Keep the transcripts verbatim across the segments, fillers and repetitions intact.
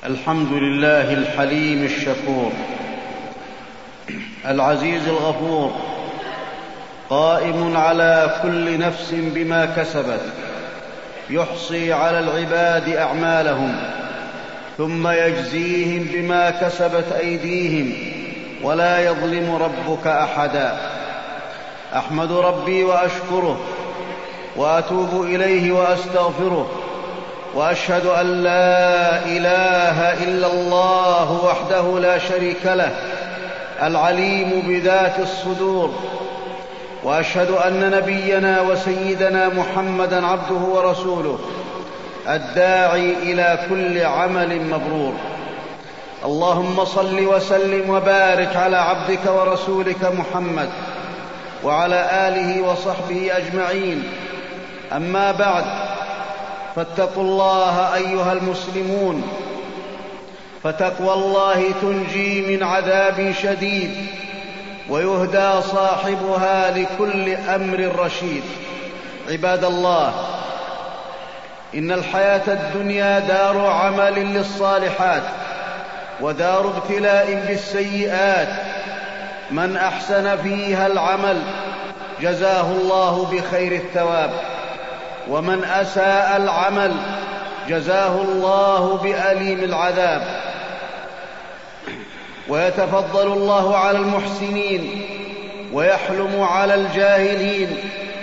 الحمد لله الحليم الشكور العزيز الغفور، قائم على كل نفس بما كسبت، يحصي على العباد أعمالهم ثم يجزيهم بما كسبت أيديهم، ولا يظلم ربك أحدا. أحمد ربي وأشكره وأتوب إليه وأستغفره، وأشهد أن لا إله إلا الله وحده لا شريك له العليم بذات الصدور، وأشهد أن نبينا وسيدنا محمدًا عبده ورسوله الداعي إلى كل عمل مبرور. اللهم صل وسلم وبارك على عبدك ورسولك محمد وعلى آله وصحبه أجمعين. أما بعد، فاتقوا الله أيها المسلمون، فتقوى الله تنجي من عذاب شديد، ويهدى صاحبها لكل أمر رشيد. عباد الله، إن الحياة الدنيا دار عمل للصالحات ودار ابتلاء بالسيئات، من أحسن فيها العمل جزاه الله بخير الثواب، ومن أساء العمل جزاه الله بأليم العذاب. ويتفضل الله على المحسنين ويحلم على الجاهلين،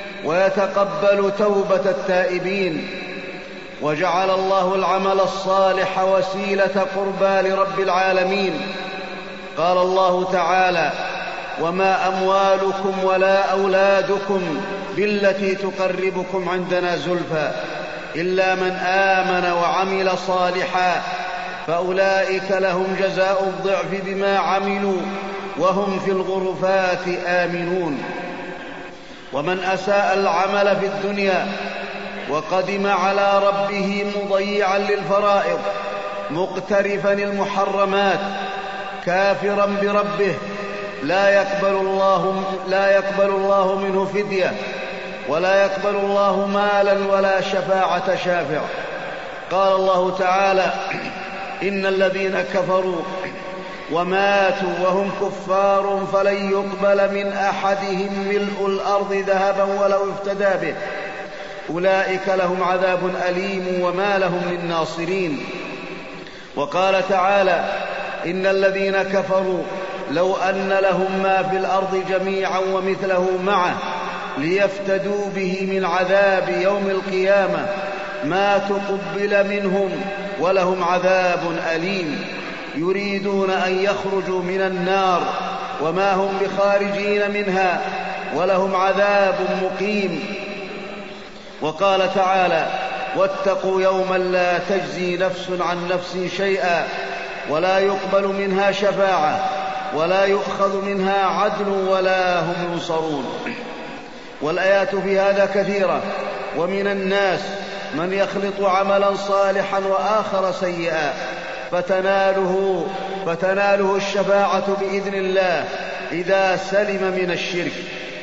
ويتقبل توبة التائبين. وجعل الله العمل الصالح وسيلة قربى لرب العالمين. قال الله تعالى: وما أموالكم ولا أولادكم بالتي تقربكم عندنا زلفى إلا من آمن وعمل صالحا فأولئك لهم جزاء الضعف بما عملوا وهم في الغرفات آمنون. ومن أساء العمل في الدنيا وقدم على ربه مضيعا للفرائض مقترفا المحرمات كافرا بربه، لا يقبل الله, لا يقبل الله منه فدية، ولا يقبل الله مالا ولا شفاعة شافع. قال الله تعالى: إن الذين كفروا وماتوا وهم كفار فلن يقبل من أحدهم ملء الأرض ذهبا ولو افتدى به، أولئك لهم عذاب أليم وما لهم من ناصرين. وقال تعالى: إن الذين كفروا لو أن لهم ما في الأرض جميعا ومثله معه ليفتدوا به من عذاب يوم القيامة ما تقبل منهم ولهم عذاب أليم. يريدون أن يخرجوا من النار وما هم بخارجين منها ولهم عذاب مقيم. وقال تعالى: واتقوا يوما لا تجزي نفس عن نفس شيئا ولا يقبل منها شفاعة ولا يؤخذ منها عدل ولا هم ينصرون. والآيات في هذا كثيرة، ومن الناس من يخلط عملا صالحا وآخر سيئا فتناله, فتناله الشفاعة بإذن الله إذا سلم من الشرك.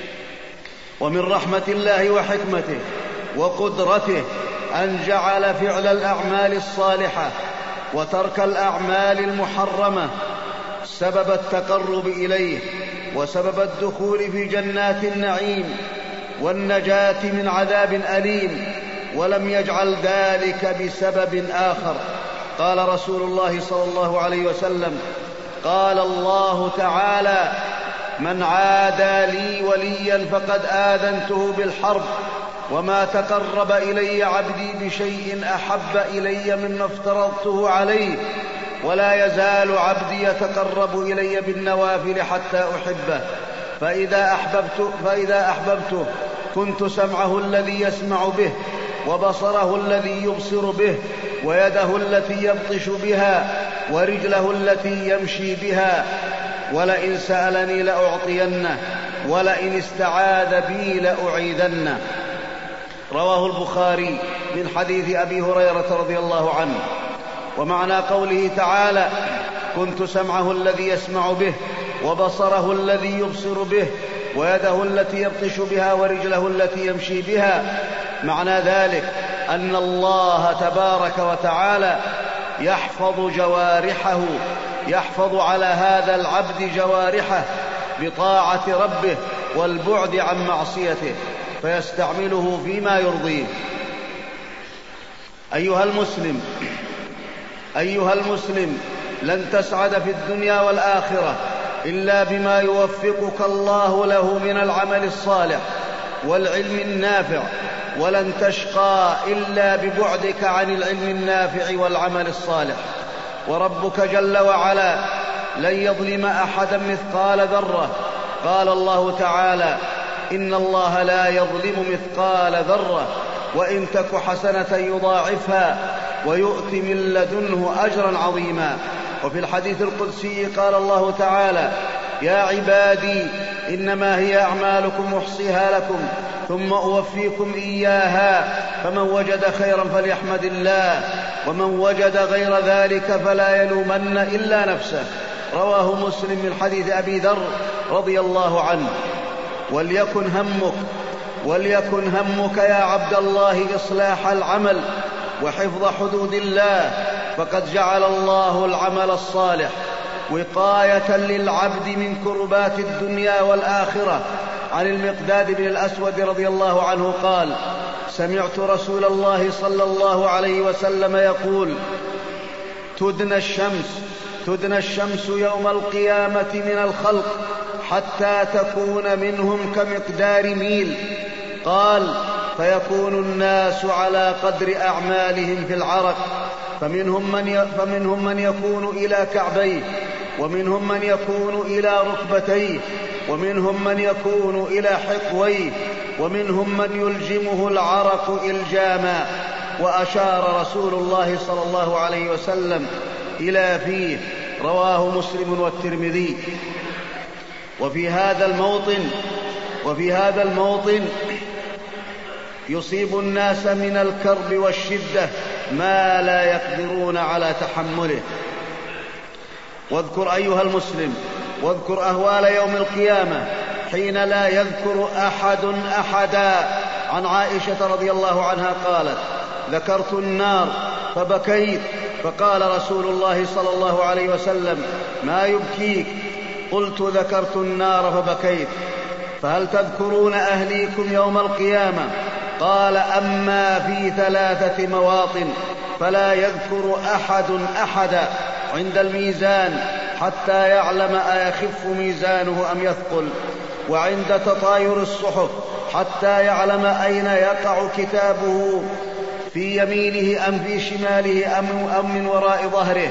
ومن رحمة الله وحكمته وقدرته أن جعل فعل الأعمال الصالحة وترك الأعمال المحرمة سبب التقرب إليه وسبب الدخول في جنات النعيم والنجاة من عذاب أليم، ولم يجعل ذلك بسبب آخر. قال رسول الله صلى الله عليه وسلم: قال الله تعالى: من عادى لي وليا فقد آذنته بالحرب، وما تقرب إلي عبدي بشيء أحب إلي مما افترضته عليه، ولا يزال عبدي يتقرب إلي بالنوافل حتى أحبه، فإذا أحببته, فإذا أحببته كنت سمعه الذي يسمع به، وبصره الذي يبصر به، ويده التي يبطش بها، ورجله التي يمشي بها، ولئن سألني لأعطينه، ولئن استعاذ بي لأعيذنه. رواه البخاري من حديث أبي هريرة رضي الله عنه. ومعنى قوله تعالى: كنت سمعه الذي يسمع به، وبصره الذي يبصر به، ويده التي يبطش بها، ورجله التي يمشي بها، معنى ذلك أن الله تبارك وتعالى يحفظ جوارحه يحفظ على هذا العبد جوارحه بطاعة ربه والبعد عن معصيته، فيستعمله فيما يرضيه. أيها المسلم أيها المسلم لن تسعد في الدنيا والآخرة إلا بما يوفقك الله له من العمل الصالح والعلم النافع، ولن تشقى إلا ببعدك عن العلم النافع والعمل الصالح. وربك جل وعلا لن يظلم أحدا مثقال ذرة. قال الله تعالى: إن الله لا يظلم مثقال ذرة وإن تك حسنة يضاعفها ويؤت من لدنه أجرا عظيما. وفي الحديث القدسي قال الله تعالى: يا عبادي إنما هي أعمالكم أحصيها لكم ثم أوفيكم إياها، فمن وجد خيرا فليحمد الله ومن وجد غير ذلك فلا يلومن إلا نفسه. رواه مسلم من حديث أبي ذر رضي الله عنه. وليكن همك وليكن همك يا عبد الله إصلاح العمل وحفظ حدود الله، فقد جعل الله العمل الصالح وقاية للعبد من كربات الدنيا والآخرة. عن المقداد بن الأسود رضي الله عنه قال: سمعت رسول الله صلى الله عليه وسلم يقول: تدنى الشمس تدنى الشمس يوم القيامة من الخلق حتى تكون منهم كمقدار ميل. قال: فيكون الناس على قدر أعمالهم في العرق، فمنهم من, فمنهم من يكون إلى كعبيه، ومنهم من يكون إلى ركبتيه، ومنهم من يكون إلى حقويه، ومنهم من يلجمه العرق إلجاما. وأشار رسول الله صلى الله عليه وسلم إلى فيه. رواه مسلم والترمذي. وفي هذا الموطن وفي هذا الموطن يصيب الناس من الكرب والشدة ما لا يقدرون على تحمله. واذكر أيها المسلم واذكر أهوال يوم القيامة حين لا يذكر أحد أحدا. عن عائشة رضي الله عنها قالت: ذكرت النار فبكيت، فقال رسول الله صلى الله عليه وسلم: ما يبكيك؟ قلت: ذكرت النار فبكيت. فهل تذكرون أهليكم يوم القيامة؟ قال: أما في ثلاثة مواطن فلا يذكر أحد أحدا: عند الميزان حتى يعلم أيخف ميزانه أم يثقل، وعند تطاير الصحف حتى يعلم أين يقع كتابه، في يمينه أم في شماله أم من وراء ظهره،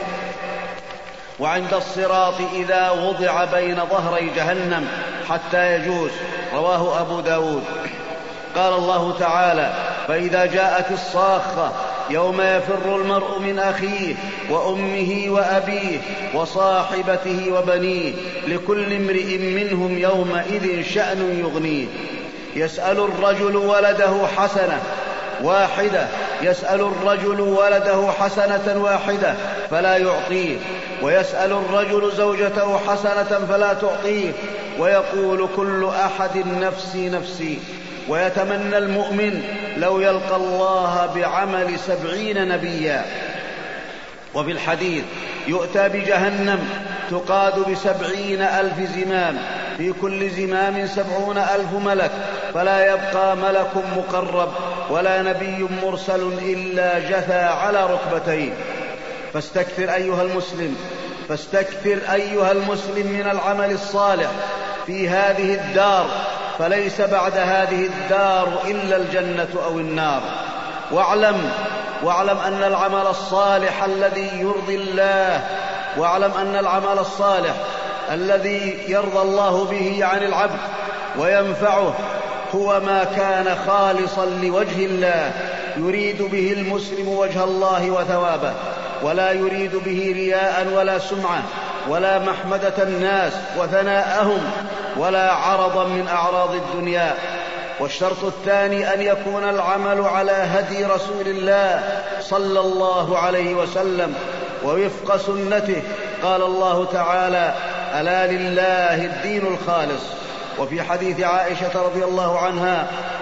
وعند الصراط إذا وضع بين ظهري جهنم حتى يجوز. رواه أبو داود. قال الله تعالى: فإذا جاءت الصاخة يوم يفر المرء من أخيه وأمه وأبيه وصاحبته وبنيه لكل امرئ منهم يومئذ شأن يغنيه. يسأل الرجل ولده حسنة واحدة يسأل الرجل ولده حسنة واحدة فلا يعطيه، ويسأل الرجل زوجته حسنة فلا تعطيه، ويقول كل أحد نفسي نفسي. ويتمنى المؤمن لو يلقى الله بعمل سبعين نبيا. وفي الحديث: يؤتى بجهنم تقاد بسبعين ألف زمام، في كل زمام سبعون ألف ملك، فلا يبقى ملك مقرب ولا نبي مرسل إلا جثى على ركبتيه. فاستكثر أيها المسلم فاستكثر أيها المسلم من العمل الصالح في هذه الدار، فليس بعد هذه الدار إلا الجنة أو النار. واعلم واعلم أن العمل الصالح الذي يرضي الله واعلم أن العمل الصالح الذي يرضى الله به عن العبد وينفعه هو ما كان خالصا لوجه الله، يريد به المسلم وجه الله وثوابه، ولا يريد به رياء ولا سمعة ولا محمدة الناس وثناءهم ولا عرضا من أعراض الدنيا. والشرط الثاني أن يكون العمل على هدي رسول الله صلى الله عليه وسلم ووفق سنته. قال الله تعالى: ألا لله الدين الخالص. وفي حديث عائشة رضي الله عنها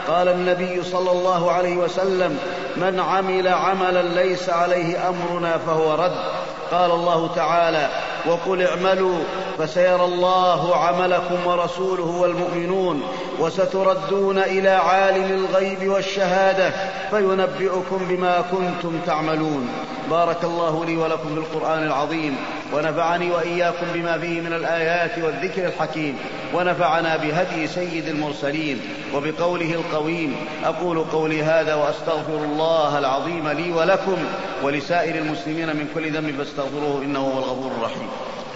قال النبي صلى الله عليه وسلم: من عمل عملا ليس عليه أمرنا فهو رد. قال الله تعالى: وقل اعملوا فسيرى الله عملكم ورسوله والمؤمنون وستردون إلى عالم الغيب والشهادة فينبئكم بما كنتم تعملون. بارك الله لي ولكم بالقرآن العظيم، ونفعني وإياكم بما فيه من الآيات والذكر الحكيم، ونفعنا بهدي سيد المرسلين وبقوله القويم. أقول قولي هذا وأستغفر الله العظيم لي ولكم ولسائر المسلمين من كل ذنب فاستغفروه إنه هو الغفور الرحيم.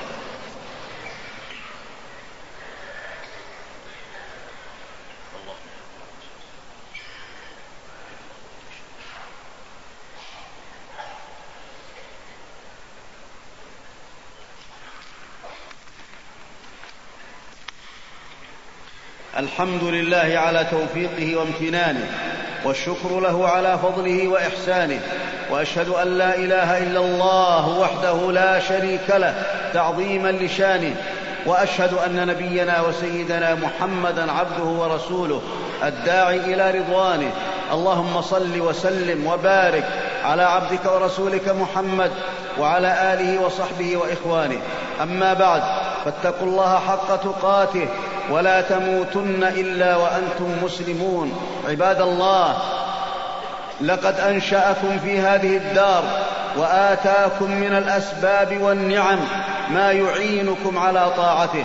الحمد لله على توفيقه وامتنانه، والشكر له على فضله وإحسانه، وأشهد أن لا إله إلا الله وحده لا شريك له تعظيما لشانه، وأشهد أن نبينا وسيدنا محمدا عبده ورسوله الداعي إلى رضوانه. اللهم صل وسلم وبارك على عبدك ورسولك محمد وعلى آله وصحبه وإخوانه. أما بعد، فاتقوا الله حق تقاته ولا تموتن إلا وأنتم مسلمون. عباد الله، لقد أنشأكم في هذه الدار وآتاكم من الأسباب والنعم ما يعينكم على طاعته،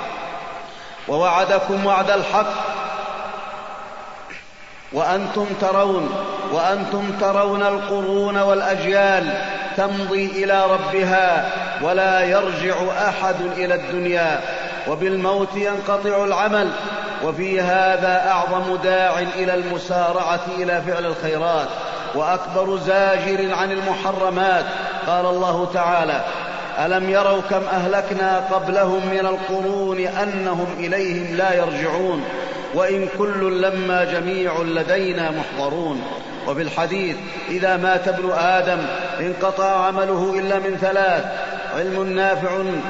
ووعدكم وعد الحق، وأنتم ترون وأنتم ترون القرون والأجيال تمضي إلى ربها ولا يرجع أحد إلى الدنيا، وبالموت ينقطع العمل. وفي هذا أعظم داع إلى المسارعة إلى فعل الخيرات، وأكبر زاجر عن المحرمات. قال الله تعالى: ألم يروا كم أهلكنا قبلهم من القرون أنهم إليهم لا يرجعون وإن كل لما جميع لدينا محضرون. وفي الحديث: إذا مات ابن آدم انقطع عمله إلا من ثلاث: علم نافع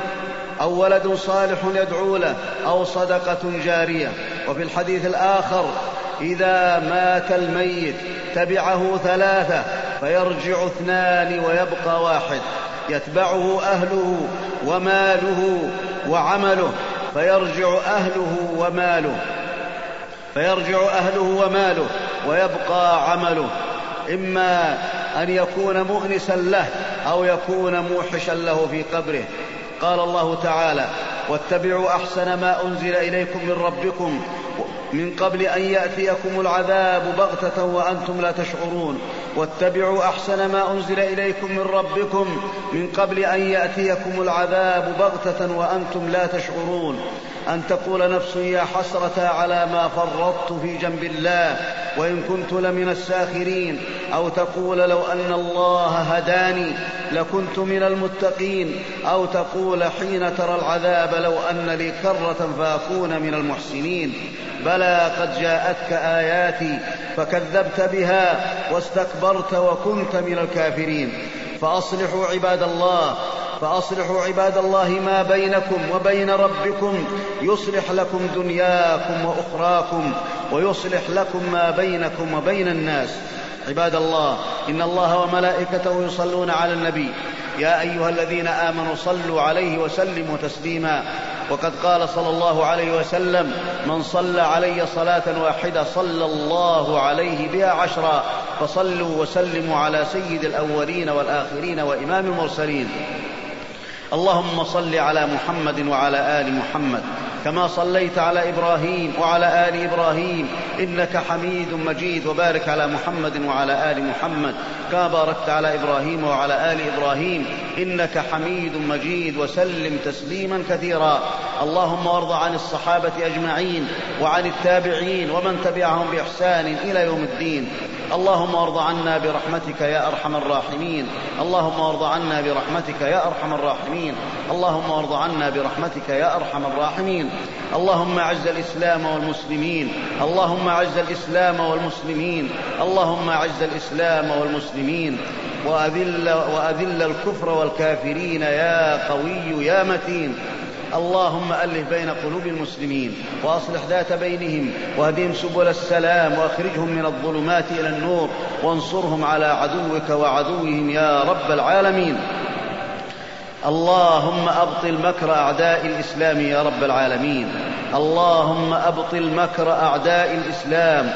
أو ولد صالح يدعو له أو صدقة جارية. وفي الحديث الآخر: إذا مات الميت تبعه ثلاثة فيرجع اثنان ويبقى واحد، يتبعه أهله وماله وعمله، فيرجع أهله وماله فيرجع أهله وماله ويبقى عمله، إما أن يكون مؤنسا له أو يكون موحشا له في قبره. قال الله تعالى: واتبعوا أحسن ما أنزل إليكم من ربكم من قبل أن يأتيكم العذاب بغتة وأنتم لا تشعرون. واتبعوا أحسن ما أنزل إليكم من ربكم من قبل أن يأتيكم العذاب بغتة وأنتم لا تشعرون. أن تقول نفس يا حسرة على ما فرطت في جنب الله وإن كنت لمن الساخرين، أو تقول لو أن الله هداني لكنت من المتقين، أو تقول حين ترى العذاب لو أن لي كرة فأكون من المحسنين. بلى قد جاءتك آياتي فكذبت بها واستكبرت وكنت من الكافرين. فأصلحوا عباد الله فأصلحوا عباد الله ما بينكم وبين ربكم يصلح لكم دنياكم وأخراكم ويصلح لكم ما بينكم وبين الناس. عباد الله، إن الله وملائكته يصلون على النبي، يا أيها الذين آمنوا صلوا عليه وسلموا تسليما. وقد قال صلى الله عليه وسلم: من صلى علي صلاة واحدة صلى الله عليه بها عشرا. فصلوا وسلموا على سيد الأولين والآخرين وإمام المرسلين. اللهم صل على محمد وعلى آل محمد كما صليت على إبراهيم وعلى آل إبراهيم إنك حميد مجيد، وبارك على محمد وعلى آل محمد كما باركت على إبراهيم وعلى آل إبراهيم إنك حميد مجيد، وسلم تسليما كثيرا. اللهم وارض عن الصحابة أجمعين وعن التابعين ومن تبعهم بإحسان إلى يوم الدين. اللهم وارض عنا برحمتك يا أرحم الراحمين. اللهم وارض عنا برحمتك يا أرحم الراحمين. اللهم وارض عنا برحمتك يا أرحم الراحمين. اللهم أعز الإسلام والمسلمين. اللهم أعز الإسلام والمسلمين. اللهم أعز الإسلام والمسلمين وأذل, وأذل الكفر والكافرين يا قوي يا متين. اللهم ألف بين قلوب المسلمين وأصلح ذات بينهم واهدهم سبل السلام وأخرجهم من الظلمات إلى النور وانصرهم على عدوك وعدوهم يا رب العالمين. اللهم أبطل مكر أعداء الإسلام يا رب العالمين. اللهم أبطل مكر أعداء الإسلام.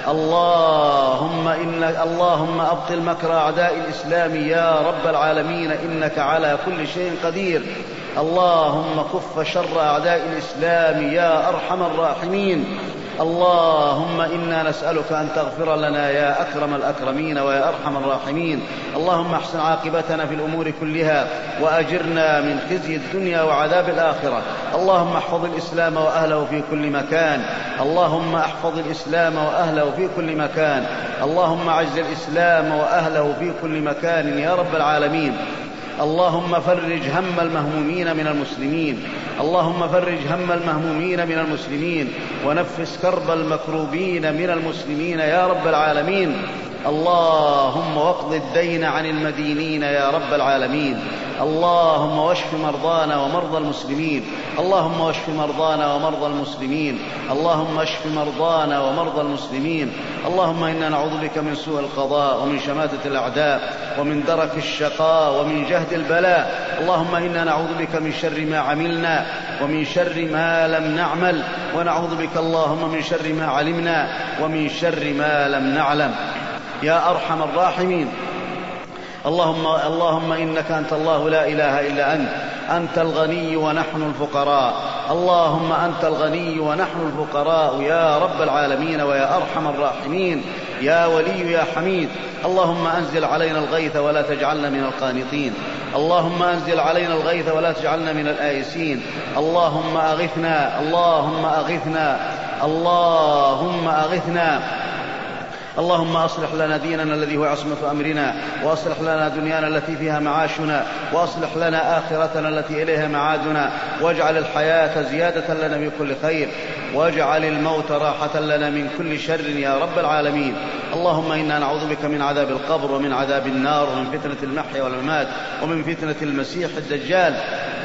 اللهم إن اللهم أبطل مكر أعداء الإسلام يا رب العالمين إنك على كل شيء قدير. اللهم كف شر أعداء الإسلام يا أرحم الراحمين. اللهم إنا نسألك أن تغفر لنا يا أكرم الأكرمين ويا أرحم الراحمين. اللهم احسن عاقبتنا في الأمور كلها وأجرنا من خزي الدنيا وعذاب الآخرة. اللهم احفظ الإسلام وأهله في كل مكان. اللهم احفظ الإسلام وأهله في كل مكان. اللهم اعز الإسلام وأهله في كل مكان يا رب العالمين. اللهم فرج هم المهمومين من المسلمين. اللهم فرج هم المهمومين من المسلمين ونفس كرب المكروبين من المسلمين يا رب العالمين. اللهم واقض الدين عن المدينين يا رب العالمين. اللهم واشف مرضانا ومرضى المسلمين. اللهم واشف مرضانا ومرضى المسلمين. اللهم اشف مرضانا ومرضى المسلمين. اللهم إنا نعوذ بك من سوء القضاء ومن شماتة الأعداء ومن درك الشقاء ومن جهد البلاء. اللهم إنا نعوذ بك من شر ما عملنا ومن شر ما لم نعمل ونعوذ بك اللهم من شر ما علمنا ومن شر ما لم نعلم يا أرحم الراحمين. اللهم, اللهم إنك أنت الله لا إله إلا أنت. أنت الغني ونحن الفقراء. اللهم أنت الغني ونحن الفقراء يا رب العالمين ويا أرحم الراحمين يا ولي يا حميد. اللهم أنزل علينا الغيث ولا تجعلنا من القانطين. اللهم أنزل علينا الغيث ولا تجعلنا من الآيسين. اللهم أغثنا. اللهم أغثنا. اللهم أغثنا. اللهم أصلح لنا ديننا الذي هو عصمة أمرنا وأصلح لنا دنيانا التي فيها معاشنا وأصلح لنا آخرتنا التي إليها معادنا واجعل الحياة زيادة لنا من كل خير واجعل الموت راحة لنا من كل شر يا رب العالمين. اللهم إنا نعوذ بك من عذاب القبر ومن عذاب النار ومن فتنة المحيا والممات ومن فتنة المسيح الدجال.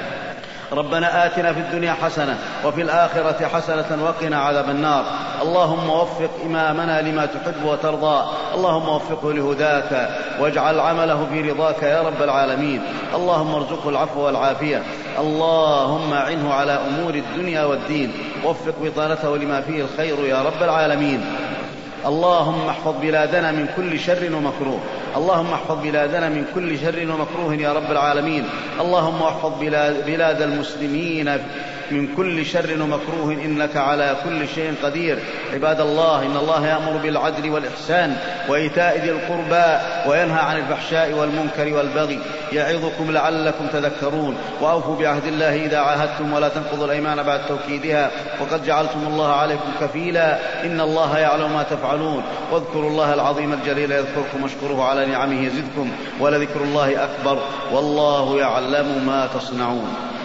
ربنا آتنا في الدنيا حسنة وفي الآخرة حسنة وقنا عذاب النار. اللهم وفق إمامنا لما تحب وترضى. اللهم وفقه لهداك واجعل عمله في رضاك يا رب العالمين. اللهم ارزقه العفو والعافية. اللهم أعنه على أمور الدنيا والدين. وفق بطانته لما فيه الخير يا رب العالمين. اللهم احفظ بلادنا من كل شر ومكروه. اللهم احفظ بلادنا من كل شر ومكروه يا رب العالمين. اللهم احفظ بلاد, بلاد المسلمين من كل شر ومكروه إنك على كل شيء قدير. عباد الله إن الله يأمر بالعدل والإحسان وإيتاء ذي القربى وينهى عن الفحشاء والمنكر والبغي يعظكم لعلكم تذكرون. وأوفوا بعهد الله إذا عاهدتم ولا تنقضوا الأيمان بعد توكيدها وقد جعلتم الله عليكم كفيلا إن الله يعلم ما تفعلون. واذكروا الله العظيم الجليل يذكركم واشكروه على نعمه يزدكم ولذكر الله أكبر والله يعلم ما تصنعون.